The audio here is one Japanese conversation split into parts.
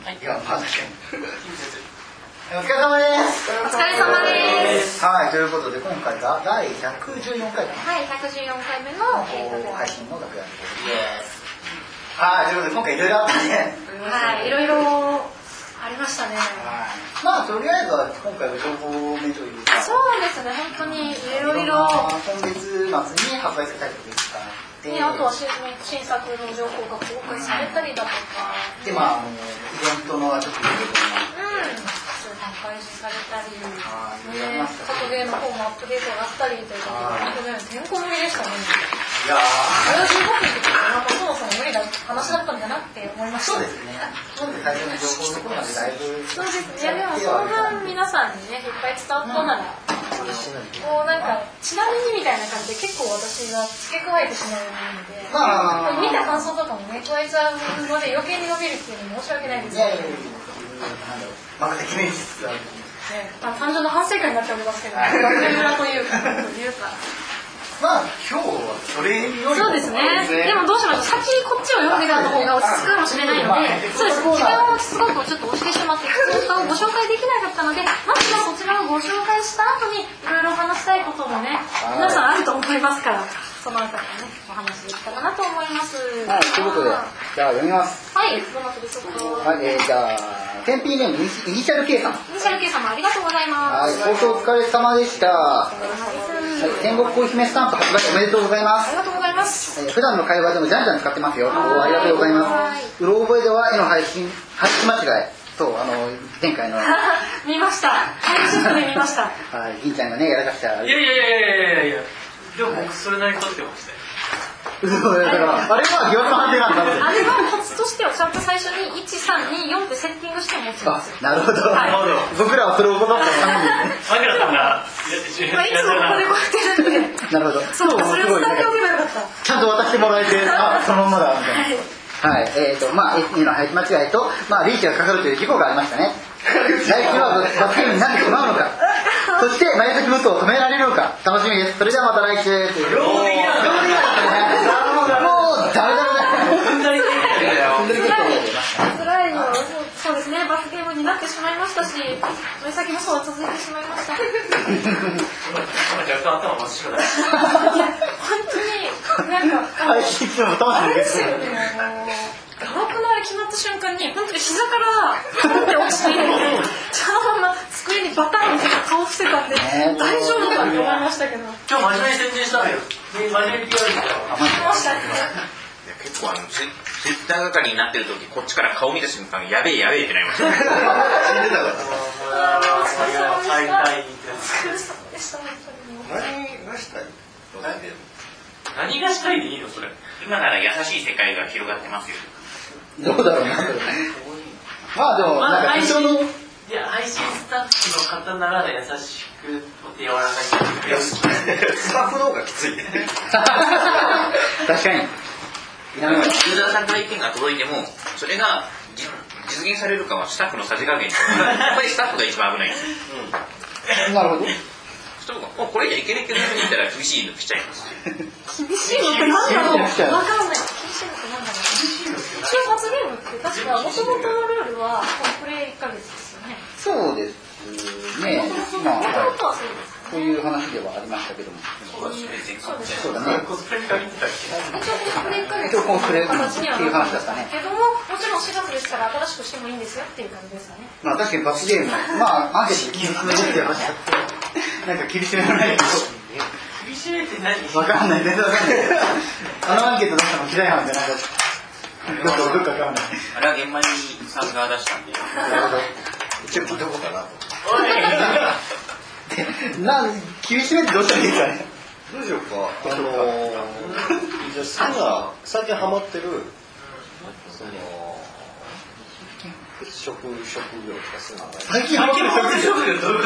いや、まあ確かに。お疲れ様です。 お疲れ様です。 はい、ということで今回が第114回かな。 はい、114回目の配信の楽屋のところです。はい、ということで今回いろいろあったね。 はい、いろいろありましたね。 まあとりあえずは今回は情報目というか。 そうですね、本当にいろいろ。 今月末に発売されたりとか。 ね、あとは新作の情報が公開されたりだとか。 で、まあイベントのちょっと開始されたり、格ゲーの方もアップデートがあったりということで、てんこ盛りでしたね。 いやー、 15分ってなんかそもそも無理な話だったんだなって思いました。 そうですね。最初の情報のところまでだいぶ。 そうですね。でもその分皆さんにねいっぱい伝わったなら、こうなんかちなみにみたいな感じで結構私が付け加えてしまうので、見た感想とかもね加えちゃうので余計に伸びるっていうのも申し訳ないですけど。 任せきれにしつつある。 単純な反省会になっておりますけど、学園村というか。 まあ今日はそれよりもそうですね。でもどうしましょう。先こっちを読んでからの方が落ち着くかもしれないので、そうです。時間をすごくちょっと押してしまって、そのご紹介できなかったので、まずはそちらをご紹介した後にいろいろ話したいこともね、皆さんあると思いますから。そのあたりね、お話できたらなと思います。 はい、ということで、じゃあ読みます。 はい、どなたでしょうか。 はい、じゃあ、テンピーネームイニシャル K さん。 イニシャル K 様、ありがとうございます。 はい、放送お疲れ様でした。 お疲れ様です。 天国コーヒメスタンプ発売おめでとうございます。 ありがとうございます。 普段の会話でもじゃんじゃん使ってますよ。ありがとうございます。うろ覚えでは絵の配信間違い。そう、前回の。 見ました。配信で見ました。 はい、銀ちゃんがね、やらかした。 いや。でも僕それなりに撮ってましたよ。 だからあれは疑惑の判定なんだって。 あれはコツとしてはちゃんと最初に1324ってセッティングして持つんですよ。 なるほど。僕らはそれを行ったためにね。 マキラさんがいつもここでこうやってるんで。 なるほど。 そう、それを伝えておけばよかった。 ちゃんと渡してもらえて、あ、そのままだみたいな。はい、まあ、絵の間違いと、まあ、リーチがかかるという事故がありましたね。来期は罰ゲームになってしまうのか。そして、前先武装を止められるのか。楽しみです。それではまた来週。 もうダメだ辛いよ。そうですね、罰ゲームになってしまいましたし、前先武装は続いてしまいました。 若干頭真っ白だ。 いや、本当に、なんか、あれですよね、ガラクのあれ決まった瞬間に、本当に膝からポンって落ちて、そのまま机にバタンって顔伏せたんで、大丈夫かって思いましたけど。 今日真面目に宣伝したのよ。真面目に PR したよ。 結構ツイッター係になってる時こっちから顔見た瞬間やべえってなりました。 お疲れ様でした。 何がしたい？ 何がしたいでいいのそれ。 今なら優しい世界が広がってますよ。 どうだろうな。まあでもなんか一緒の。 いや、配信スタッフの方なら優しく柔らかい。 スタッフの方がきついね。 確かに。 ユーザーさんから意見が届いてもそれが実現されるかはスタッフのさじ加減。やっぱりスタッフが一番危ないんですよ。 なるほど。 人がこれじゃいけないけどって言ったら厳しいの来ちゃいます。 厳しいのって何だろう。わかんない。厳しいのって何だろう。一応罰ゲームって確か元々のルールはこれ1ヶ月ですよね。 そうですね。まあそういう話ではありましたけども。そうだね。 コスプレに限ってたっけ？ 一応コスプレっていう話だったね。 けどももちろん4月ですから新しくしてもいいんですよっていう感じですかね。 まあ確かに罰ゲーム、まあアンケートで厳しめですって話だって。なんか厳しめはないけど。 厳しめって何？ わかんない。全然わかんない。アンケート出したの嫌いなんじゃないか。どっかわかんない。 あれは現場にさんが出したんで。 なるほど。一応聞いとこうかなと。厳しめってどうしたらいいですかね。 どうしようか。じゃあ最近ハマってるその職業とかそういうの。 最近ハマってる職業どういうこと？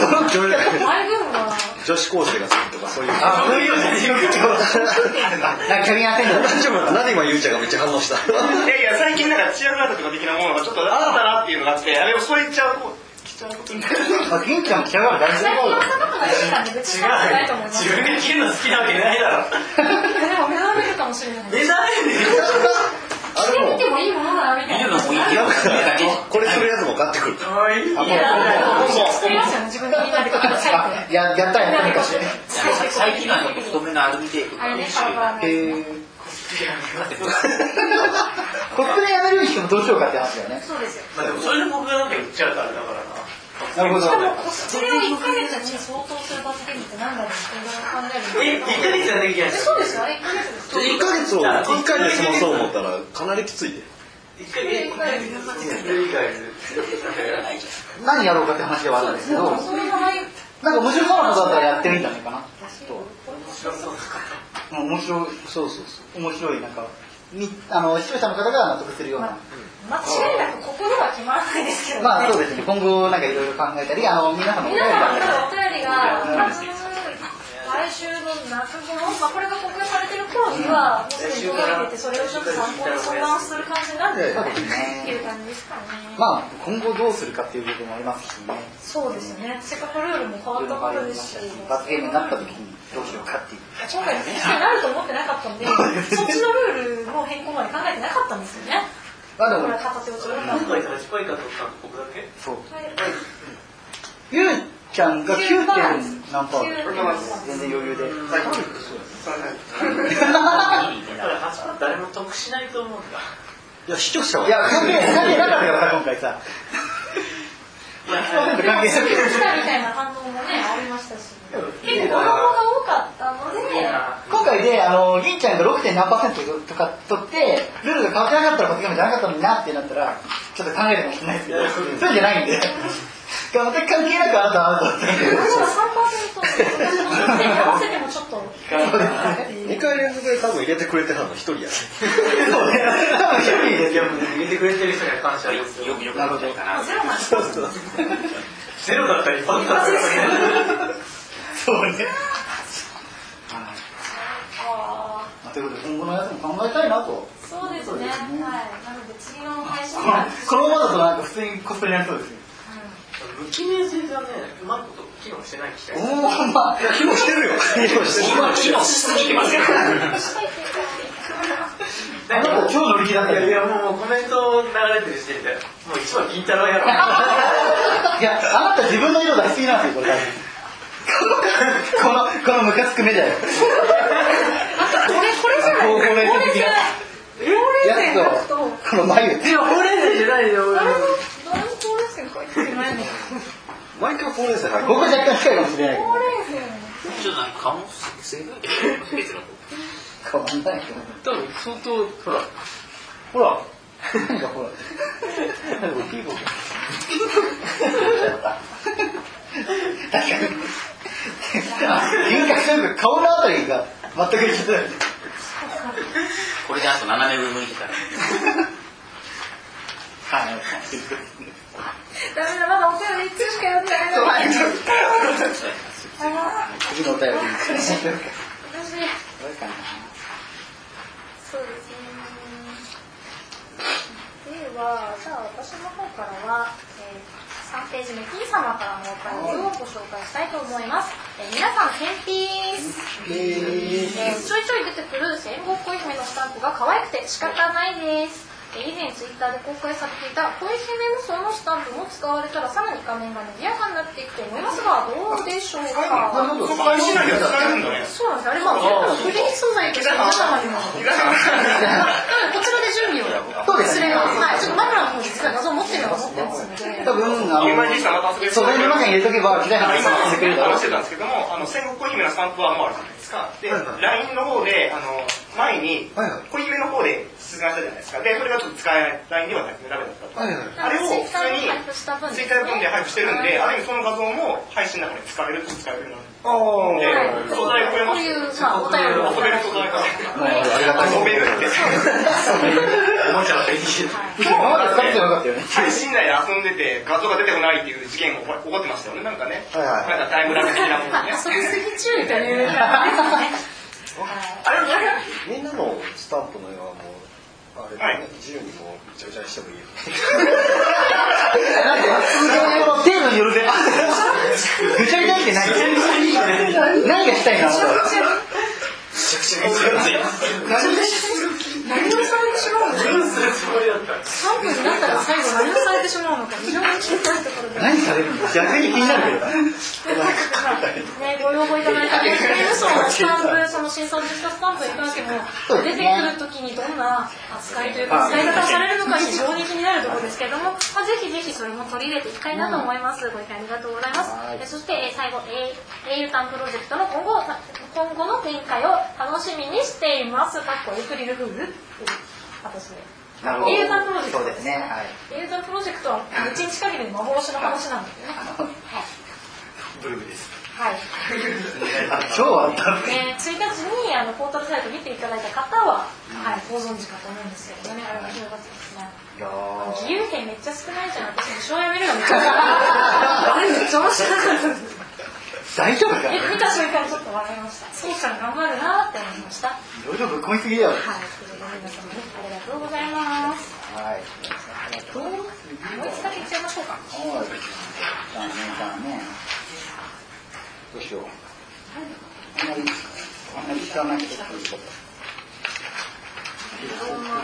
女子高生がするとかそういう。 そういうのね。 なんかキャビンアテンダント。 大丈夫かな。何今ゆうちゃんがめっちゃ反応した。 いや最近なんかチアガードとか的なものがちょっとあったなっていうのがあって、あれをそれ言っちゃうと。 銀ちゃん来たがる大丈夫。 自分で切るの好きなわけないだろ。 でも目覚めるかもしれない。 目覚める。 してみてもいいものだなみたいな。 見るのもいいけど、見るだけかってくる。 作りますよね、自分でみんなで書いて。 やったらやった昔。 最近は太めのアルミテープが練習がコスプレやめるにしてもどうしようかって話だよね。 そうですよ。 まあでもそれで僕がなんか言っちゃうとあれだからな。 なるほど。 しかもコスプレを1ヶ月に相当する罰ゲームって何だろうって考える。 1ヶ月はできない。 そうですよ、1ヶ月です。 1ヶ月を1回で済まそう思ったらかなりきついで。 何やろうかって話ではあるんですけど、なんか面白そうなことだったらやってみたのかな。面白い、そう面白い、なんか視聴者の方が納得するような。 間違いなくここでは決まらないですけどね。 まあそうですね。今後なんかいろいろ考えたり、皆さんのお便りが来週の夏頃、これが公開されてる頃にはもうすでに動画に出て、それをちょっと参考に相談する感じになるっていう感じですかね。 まあ今後どうするかっていう部分もありますしね。 そうですよね。せっかくルールも変わったことですし、 罰ゲームになった時にどうしようかっていう。 今回実際になると思ってなかったんで、そっちのルールの変更まで考えてなかったんですよね。 まあでも、 何回か1ポイント取ったの僕だけ？ そう。ゆうちゃんが 9. 何パー全然余裕で。 誰も得しないと思うんだ。 いや視聴者は。 いや関係なかったから今回さ。 関係したみたいな反応もねありましたし、結構子供が多かったので、 今回で銀ちゃんが 6. 何%とか取ってルールが変わってなかったら罰ゲームじゃなかったのになってなったらちょっと考えるかもしれないですけど、そうじゃないんで。全く関係なくあなたはあなたって。 3%に合わせてもちょっと。 2回連続で多分入れてくれてはんの1人やね。 そうね。多分1人ですよ。 入れてくれてる人には感謝です。 よくなるほどかな。 ゼロなんですよ。 ゼロだったり、バンだったり。 そうね。ということで今後のやつも考えたいなと。 そうですね。はい。なので次の配信はこのままだとなんか普通にコスプレになりそうですね。 無記名性がね、うまいこと機能してない気がする。 まあ機能してるよ。機能してる。 機能しすぎてますよ。 あなた超乗り気だったよ。 いやもうコメント流れてる時点で、もう一番金太郎やろ。 いや、あなた自分の色出しすぎなんですよ、これ。このムカつく目だよ。 これじゃない。 ほうれい線的なやつと、この眉。 いや、ほうれい線じゃないよ。 毎回ほうれい線入る。 僕は若干近いかもしれないけど。 ほうれい線。 ちょっとなんか顔もすごいけど、別の。 変わんないけど。 多分相当、ほら。 ほら。なんかほら。なんかピーボー。確かに。輪郭というか顔のあたりが全く一緒だよね。 これであと斜め上向いてたら。 はい。 ダメだ、まだお便り1通しか読んでないのに。 次のお便りに。 私、そうですね。では、じゃあ私の方からは、3ページ目、P 様からのお便りをご紹介したいと思います。皆さん、天品ちょいちょい出てくる戦国恋姫のスタンプが可愛くて仕方ないです。以前ツイッターで公開されていた恋姫無双のスタンプも使われたらさらに画面が賑やかになっていくと思いますが、どうでしょうか。 配信内で使えるんだね。 そうなんです。あれ、まあ、フリー素材として皆様にも。こちらで準備をすれば、はい、ちょっとマフラーの方に実は画像持ってるのは持ってますので。 多分、 素材の中に入れとけば、機材今話してくれるだろう。 話してたんですけども、戦国恋姫のスタンプはもうあるじゃないですか。で、LINE の方で、前に、恋姫の方で出願したじゃないですか。で、それがちょっと使えない、LINE ではダメだったと。あれを普通に、ツイッターの分で配布してるんで、ある意味その画像も配信の中で使えると使えるようになる。で、素材をくれます。 こういう、まあ、お便りを。 遊べる素材が。 ありがたい。 遊べるって。おもちゃだったり。 今まで使ってなかったよね。 配信内で遊んでて画像が出てこないっていう事件が起こってましたよね。なんかね。 はいはいなんかタイムラグ的なものね。 遊びすぎ注意というかですね。 みんなのスタンプの絵はもうあれ、 はい、 自由にもうぐちゃぐちゃにしてもいいよ。 程度によるぜ。ぐちゃぐちゃって何がしたいな。 何をされてしまうんです 3分になったら最後何をされてしまうのか非常に気になるところで、 何されるの？逆に気になるけど。 ね、ご要望いただいた刑務所のスタンプ、その真相を実したスタンプいただけも出てくるときにどんな扱いというか使い方をされるのか非常に気になるところですけれども、ぜひぜひそれも取り入れていきたいなと思います。ご意見ありがとうございます。そして最後、英雄タンプロジェクトの今後の展開を楽しみにしています。エイプリルフールっていう形で。英雄タンプロジェクトですね。英雄タンプロジェクトは1日限りの幻の話なんですよね。 ブルーです。 はい。 超あった。 1日にポータルサイト見ていただいた方は、ご存知かと思うんですけどね、あれが広がってですね。自由編めっちゃ少ないじゃん。私も小やめるのめっちゃあれめっちゃ面白かったです。 大丈夫か？ 見た瞬間ちょっと笑いました。そうちゃん頑張るなって思いました。 いろいろぶっ込みすぎだよ。 はい。皆様ね、ありがとうございます。 はい。 もう一つだけいっちゃいましょうか。 はい。じゃあね。どうしよう。あんまり知らない人ということ。いろんな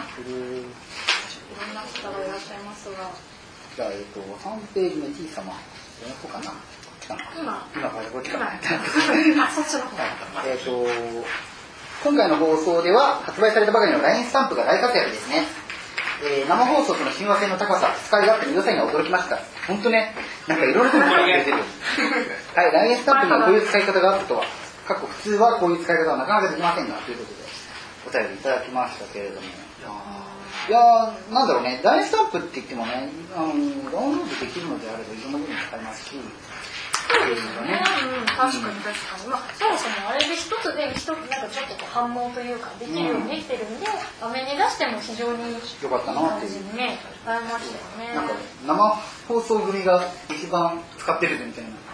方がいらっしゃいますが。じゃあ3ページ目 T 様。どの子かな。今こっちかな。 そっちの方。 今回の放送では発売されたばかりの LINE スタンプが大活躍ですね。生放送との親和性の高さ、使い勝手の良さには驚きました。本当ね、なんかいろいろと使ってくれてる。はい、LINE スタンプにはこういう使い方があったとは、普通はこういう使い方はなかなかできませんがということでお便りいただきましたけれども。いやー、なんだろうね、LINE スタンプって言ってもね、ダウンロードできるのであればいろんなものに使えますし。 そうですね。確かに。まあ、そもそもあれで一つでなんかちょっと反応というかできるようにできてるんで、画面に出しても非常に良かったなっていう。 ね、ありましたよね。 なんか生放送組が一番使ってるみたいな。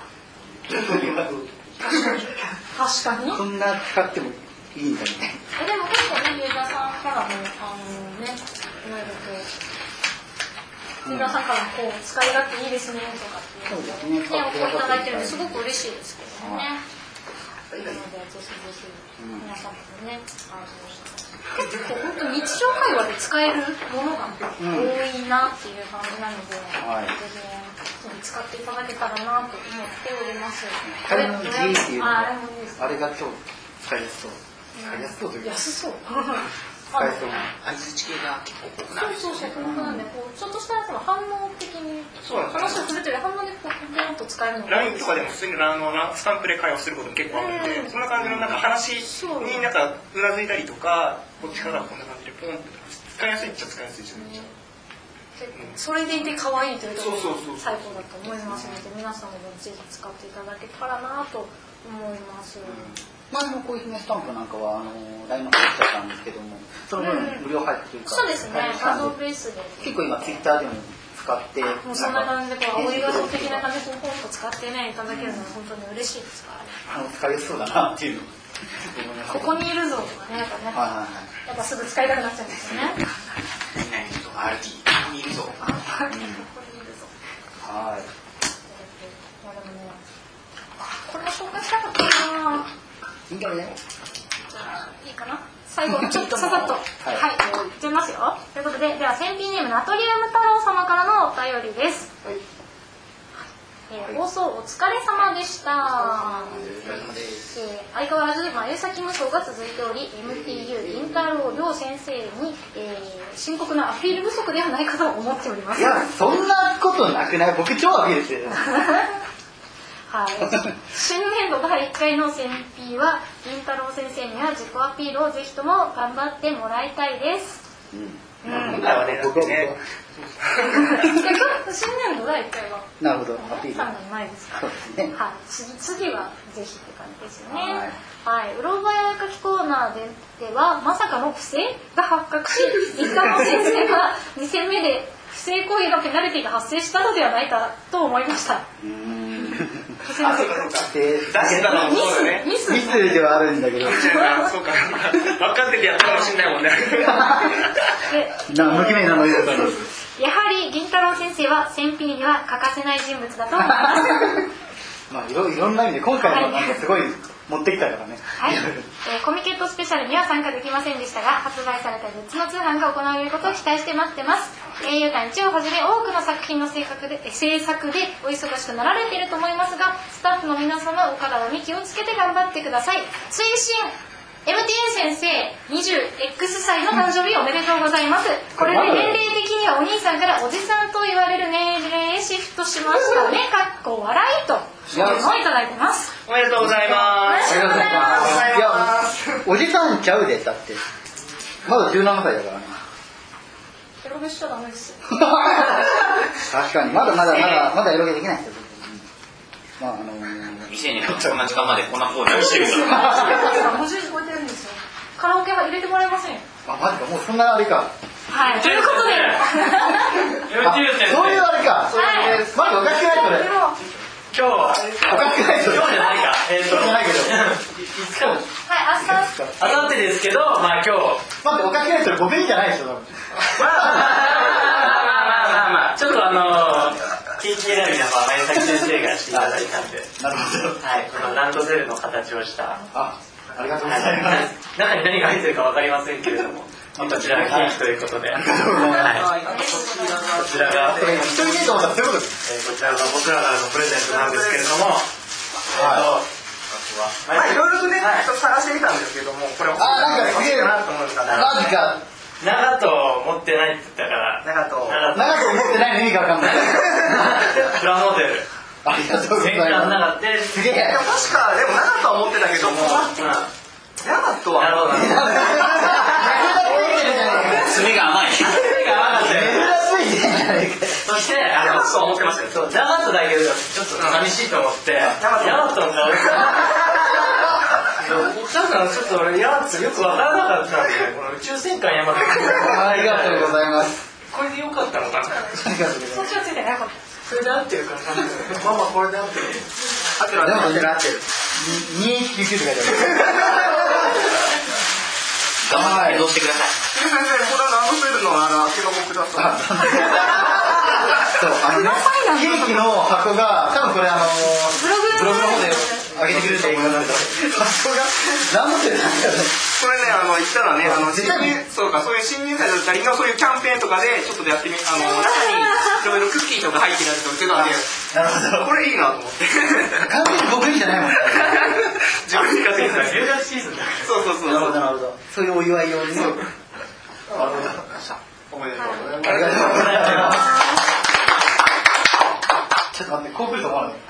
確かに。 そんな使ってもいいんだみたいな。 でも結構ね、ユーザーさんからもね、いろいろと。ユーザーさんからもこう使い勝手いいですねとかっていうのをお声いただいてるんですごく嬉しいですけどね。なのでぜひぜひ皆さんもね、結構本当に日常会話で使えるものが多いなっていう感じなので、ぜひ使っていただけたらなと思っております。 あれの G っていうのがあれが超使いやすそう。使いやすそうというか。 安そう。 相づち系が結構多くなる。 そうなんでちょっとした反応的に話をするという反応でポンと使えるので LINE とかでも普通にスタンプで会話することも結構あるので、そんな感じのなんか話になんかうなずいたりとか、こっちからこんな感じでポンって使いやすいっちゃ使いやすいですよね。 それでいて可愛いというところが最高だと思いますので、皆さんもぜひ使っていただけたらなと思います。 前の恋姫スタンプなんかはLINE の入っちゃったんですけども、その分無料配布というか、 そうですね、画像ベースで結構今 Twitter でも使って、 もうそんな感じで青い画像的な感じでポンと使ってねいただけるのは本当に嬉しいですからね。 使いやすそうだなっていうの。 ここにいるぞとかね、やっぱすぐ使いたくなっちゃうんですよね。 RT、ここにいるぞ。 ここにいるぞ。 はい。 これも紹介したかったな。 いいんだね。 じゃあいいかな。最後ちょっとささっとはいいっちゃいますよ。ということでは先品ネームナトリウム太郎様からのお便りです。放送お疲れ様でした。相変わらず眉先無双が続いており MTU 銀太郎両先生に、深刻なアピール不足ではないかと思っております。 いやそんなことなくない。僕超アピールしてる。 はい、新年度第1回の選批は銀太郎先生には自己アピールをぜひとも頑張ってもらいたいです。 今回はね、僕ね。 新年度第1回はなるほどアピールさんがないですから。はい、次はぜひって感じですよね。はい、うろばや絵描きコーナーではまさかの不正が発覚し、銀太郎先生が2戦目で不正行為のペナルティが発生したのではないかと思いました。 出したのもそうだね。 ミスではあるんだけど。 そうか。分かっててやったかもしれないもんね。 無記名なので。 やはり銀太郎先生は選品には欠かせない人物だと思います。 まあいろんな意味で今回のなんかすごい持ってきたからね。 はい、コミケットスペシャルには参加できませんでしたが、発売されたグッズの通販が行われることを期待して待ってます。ゆうたんちをはじめ多くの作品の制作でお忙しくなられていると思いますが、スタッフの皆様お体に気をつけて頑張ってください。追伸 MTN 先生 20X 歳の誕生日おめでとうございます。これで年齢的にはお兄さんからおじさんと言われる年齢へシフトしましたね。かっこ笑いというのをいただいてます。 おめでとうございます。 おめでとうございます。 いや、おじさんちゃうで、だってまだ17歳だからな。 エロゲしちゃダメですよ。 確かにまだエロゲできないですよ。まあ店にこんな時間までこんなコーナーしてるから 50時超えてるんですよ。カラオケは入れてもらえませんよ。 あ、マジか、もうそんなあれか。 はい、ということでそういうあれか。まだおかしくないそれ。 今日はおかしくないそれ。 今日じゃないか。 じゃないけど。 はい、 あさってですけど、まあ今日待って、おかしくないそれ5点じゃないでしょ。 まあちょっと近畿選びの前崎先生がしていただいたんで、 なるほど。 はい、このランドセルの形をしたありがとうございます。 中に何が入ってるかわかりませんけれども、こちらがケーキということで、こちらが一人でと思ったらそういうことです。 こちらが僕らからのプレゼントなんですけれども、いろいろとね、探してみたんですけども、これなんかすげえなと思うのかな。 マジか。 長と持ってないって言ったから、長と持ってないの意味がわかんない。 プラモデル。 ありがとうございます。 長ってすげえ。 確かでも長とは思ってたけども、長とは。なるほど。 爪が甘い。 爪が甘かったよ。 珍しいじゃないか。 そして長とは思ってましたよ。そう、長とだけどちょっと寂しいと思って、長との顔なんかちょっと俺ヤマトよくわからなかったんで、この宇宙戦艦ヤマトありがとうございます。 これでよかったのかな。 ありがとうございます。 そっちはついてなかった。 それで合ってるからママこれで合ってる。合ってるでもそれ合ってる。2199って書いてある。 頑張って移動してください。 先生、これはランドセルの開け箱ください。 そうケーキの箱が多分これブログの方で上げてくれると思いますけど、箱がランドセルなんだよね。 これね、言ったらね、そういう新入生だったりのそういうキャンペーンとかでちょっとやってみ、中にいろいろクッキーとか入ってるやつとかがね、 なるほど。 これいいなと思って。 完全に僕いいじゃないもん。 自分に稼ぎたい。留学シーズンだ。そう。 なるほど。そういうお祝い用に。 おめでとうございます。 ありがとうございます。ちょっと待って、こう来ると思わない。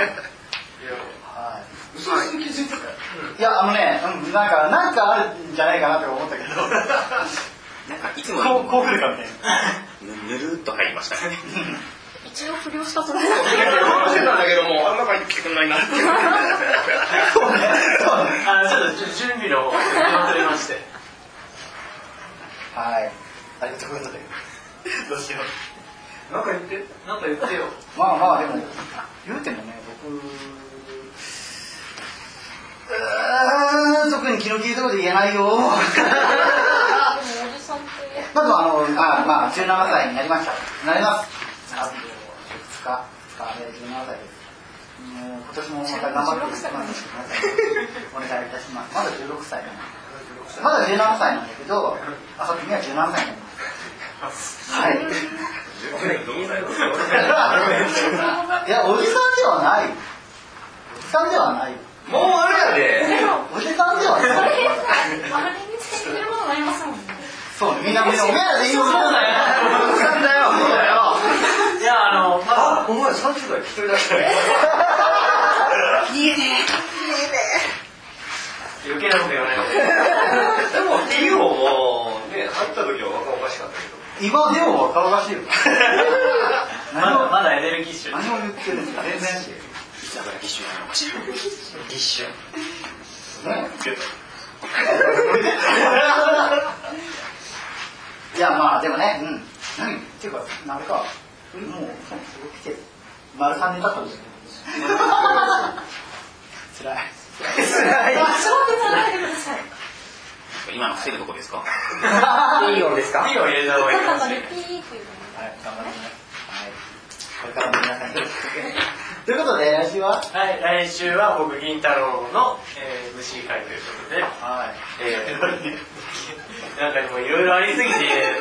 いや、なんかあるんじゃないかなと思ったけど。 なんかいつもこう来るかみたいな。 ぬるっと入りましたね。 一応不良したと思う。 してたんだけども、あん中に来てくんないなって。ちょっと準備の方忘れまして。 はい。ありがとうございます。どうしよう。 なんか言ってよ。 まあでも言うてもね、特に気の利いたこと言えないよ。 でもおじさんといえまず17歳になりました。なります。あと2日で17歳です。もう今年もまた頑張っていきます。お願いいたします。まだ16歳だな。まだ17歳なんだけど、あさってには17歳になります。はい。いや、おじさんではない。おじさんではない。 もうあれやで。 おじさんではない。 あれにつけてくれるものがありますもんね。 そう、みんなおめえらでいいよ。そうだよ。おじさんだよ。そうだよ。 いや、お前30代一人だけ。 いいね。 余計なこと言わないで。でも、リオもね、会った時は若々しかったけど。 今でも若々しいよ。 まだエネルギッシュ。 何を言ってるんですか。全然。 だからギッシュなのかしら。 ギッシュ。 ね。いやでもね、っていうかなんかもう来て丸3年経ったんですよ。つらい。 今の防ぐとこですか。 いい音ですか。いい音入れた方がいいかもしれない。 はい、頑張ります。 これからも皆さんよろしくということで来週は来週は僕銀太郎の、MC 会ということで、なんかもういろいろありすぎて、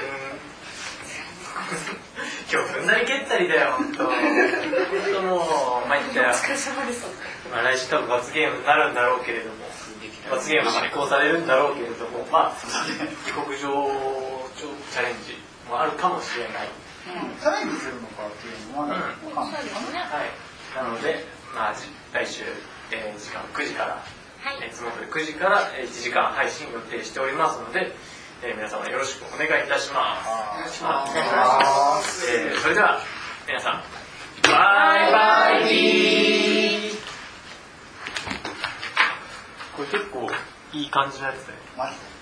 今日踏んだり蹴ったりだよ、本当もう参ったよ。来週多分罰ゲームになるんだろうけれども、罰ゲーム執行されるんだろうけれども、異国情緒チャレンジもあるかもしれない。 チャレンジするのかっていうのはまだ分かんないですね。 なので、来週、時間9時から、いつもと9時から1時間配信予定しておりますので、皆様よろしくお願いいたします。それでは皆さん、バイバイ。これ結構いい感じのやつだよ。